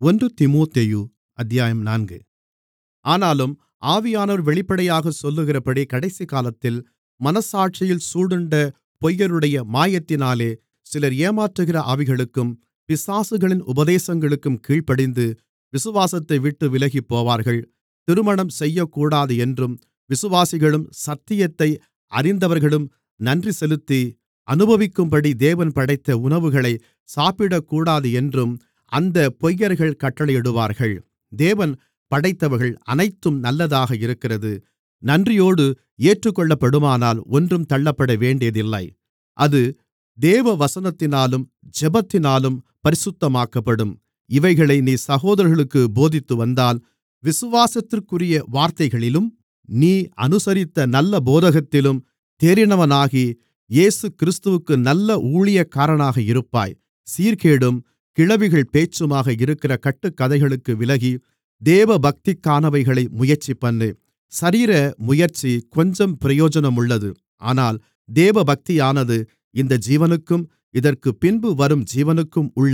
ஒன்று தீமோத்தேயு அத்தியாயம் 4. ஆனாலும் ஆவியானவர் வெளிப்படையாகச் சொல்லுகிறபடி கடைசிகாலத்தில் மனச்சாட்சியில் சூடுண்ட பொய்யருடைய மாயத்தினாலே சிலர் ஏமாற்றுகிற ஆவிகளுக்கும் பிசாசுகளின் உபதேசங்களுக்கும் கீழ்ப்படிந்து விசுவாசத்தைவிட்டு விலகிப்போவார்கள். திருமணம் செய்யக்கூடாது என்றும் விசுவாசிகளும் சத்தியத்தை அறிந்தவர்களும் நன்றி செலுத்தி அனுபவிக்கும்படி தேவன் படைத்த உணவுகளை சாப்பிடக்கூடாது என்றும் அந்தப் பொய்யர்கள் கட்டளையிடுவார்கள். தேவன் படைத்தவைகள் அனைத்தும் நல்லதாக இருக்கிறது. நன்றியோடு ஏற்றுக்கொள்ளப்படுமானால் ஒன்றும் தள்ளப்பட வேண்டியதில்லை. அது தேவவசனத்தினாலும் ஜெபத்தினாலும் பரிசுத்தமாக்கப்படும். இவைகளை நீ சகோதரர்களுக்குப் போதித்துவந்தால் விசுவாசத்திற்குரிய வார்த்தைகளிலும் நீ அனுசரித்த நல்ல போதகத்திலும் தேறினவனாகி இயேசுகிறிஸ்துவுக்கு நல்ல ஊழியக்காரனாக இருப்பாய். சீர்கேடும் கிழவிகள் பேச்சுமாக இருக்கிற கட்டுக்கதைகளுக்கு விலகி தேவபக்திக்கானவைகளை முயற்சிபண்ணு. சரீர முயற்சி கொஞ்சம் பிரயோஜனமுள்ளது. ஆனால் தேவபக்தியானது இந்த ஜீவனுக்கும் இதற்குப் பின்பு வரும் ஜீவனுக்கும் உள்ள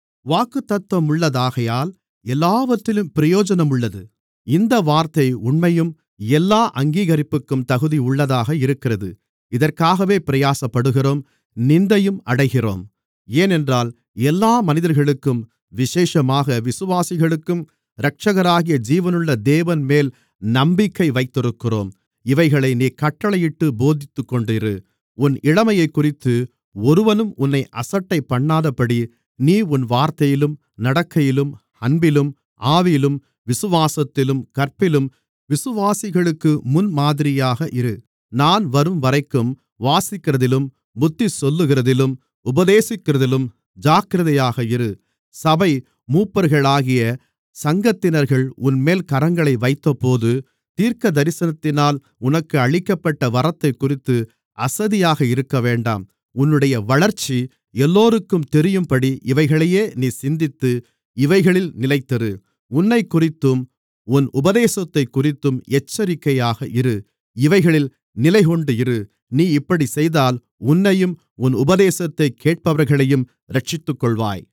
வாக்குத்தத்தமுள்ளதாகையால் எல்லாவற்றிலும் பிரயோஜனமுள்ளது. இந்த வார்த்தை உண்மையும் எல்லா அங்கீகரிப்புக்கும் தகுதியுள்ளதாக இருக்கிறது. இதற்காகவே பிரயாசப்படுகிறோம், நிந்தையும் அடைகிறோம். ஏனென்றால் எல்லா மனிதர்களுக்கும் விசேஷமாக விசுவாசிகளுக்கும் இரட்சகராகிய ஜீவனுள்ள தேவன்மேல் நம்பிக்கை வைத்திருக்கிறோம். இவைகளை நீ கட்டளையிட்டுப் போதித்துக்கொண்டிரு. உன் இளமையைக்குறித்து ஒருவனும் உன்னை அசட்டைபண்ணாதபடி நீ உன் வார்த்தையிலும் நடக்கையிலும் அன்பிலும் ஆவியிலும் விசுவாசத்திலும் கற்பிலும் விசுவாசிகளுக்கு முன்மாதிரியாக இரு. நான் வரும்வரைக்கும் வாசிக்கிறதிலும் புத்தி சொல்லுகிறதிலும் உபதேசிக்கிறதிலும் ஜாக்கிரதையாக இரு. சபை மூப்பர்களாகிய சங்கத்தினர்கள் உன்மேல் கரங்களை வைத்தபோது தீர்க்கதரிசனத்தினால் உனக்கு அளிக்கப்பட்ட வரத்தைக்குறித்து அசதியாக இருக்கவேண்டாம். உன்னுடைய வளர்ச்சி எல்லோருக்கும் தெரியும்படி இவைகளையே நீ சிந்தித்து இவைகளில் நிலைத்திரு. உன்னைக்குறித்தும் உன் உபதேசத்தைக்குறித்தும் எச்சரிக்கையாக இரு. இவைகளில் நிலைகொண்டு இரு. நீ இப்படிச் செய்தால் உன்னையும் உன் உபதேசத்தைக் கேட்பவர்களையும் இரட்சித்துக்கொள்வாய்.